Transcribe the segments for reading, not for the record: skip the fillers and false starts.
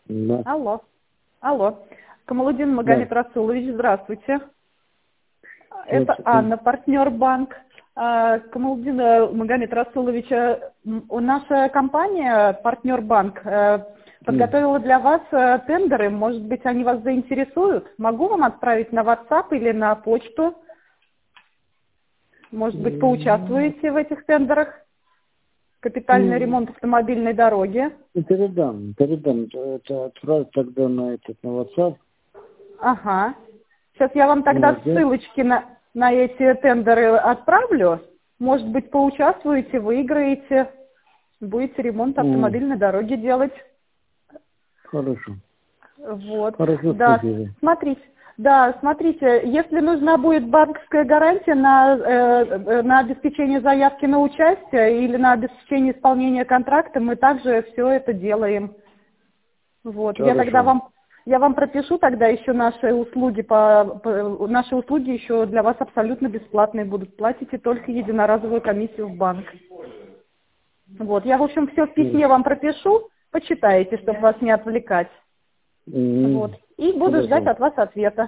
Да. Алло. Алло. Камалудин Да. Магомед Расулович, здравствуйте. Это Здравствуйте. Анна, партнер банк. Камалудин Магомед Расулович, наша компания, партнер банк, подготовила для вас тендеры. Может быть, они вас заинтересуют? Могу вам отправить на WhatsApp или на почту? Может быть, поучаствуете в этих тендерах? Капитальный ремонт автомобильной дороги. Передам. Это отправь тогда на WhatsApp. Ага. Сейчас я вам тогда Вот, да? ссылочки на эти тендеры отправлю. Может быть, поучаствуете, выиграете, будете ремонт автомобильной дороги делать. Хорошо. Вот. Хорошо, Да, спасибо. смотрите, если нужна будет банковская гарантия на обеспечение заявки на участие или на обеспечение исполнения контракта, мы также все это делаем. Вот, Хорошо. я вам пропишу тогда еще наши услуги наши услуги еще для вас абсолютно бесплатные будут. Платите только единоразовую комиссию в банк. Вот, я, в общем, все в письме вам пропишу, почитайте, чтобы вас не отвлекать. Вот. И буду ждать Хорошо. от вас ответа.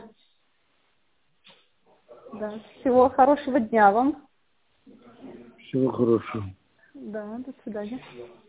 Да. Всего хорошего дня вам. Всего хорошего. Да, до свидания.